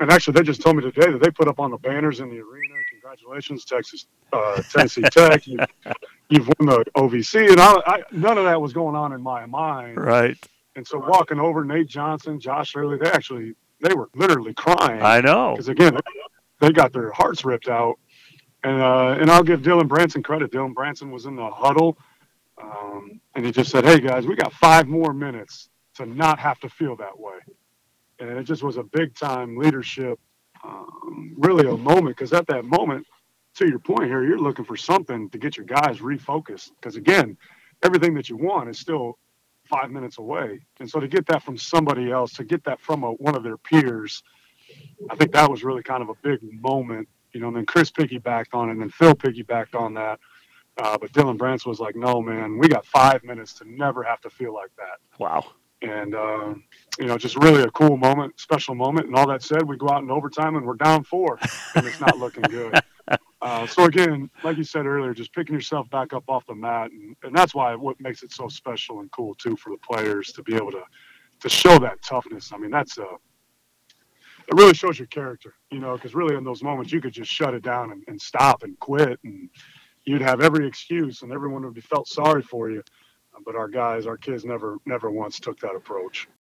And actually, they just told me today that they put up on the banners in the arena, "Congratulations, Tennessee Tech. You've won the OVC." And none of that was going on in my mind. Right. And so walking over, Nate Johnson, Josh Early, they were literally crying I know. because again, they got their hearts ripped out. And I'll give Dylan Branson credit. Dylan Branson was in the huddle, and he just said, "Hey guys, we got 5 more minutes to not have to feel that way." And it just was a big time leadership, really a moment. Because at that moment, to your point here, you're looking for something to get your guys refocused. Because again, everything that you want is still 5 minutes away, and so to get that from somebody else, to get that from one of their peers, I think that was really kind of a big moment. And then Chris piggybacked on it, and then Phil piggybacked on that. But Dylan Branson was like, "No, man, we got 5 minutes to never have to feel like that." Wow. And just really a cool moment, special moment. And all that said, we go out in overtime and we're down four, and it's not looking good. So again, like you said earlier, just picking yourself back up off the mat, and that's why what makes it so special and cool too for the players to be able to show that toughness. I mean, it really shows your character, because really in those moments you could just shut it down and stop and quit, and you'd have every excuse, and everyone would be felt sorry for you. But our kids, never once took that approach.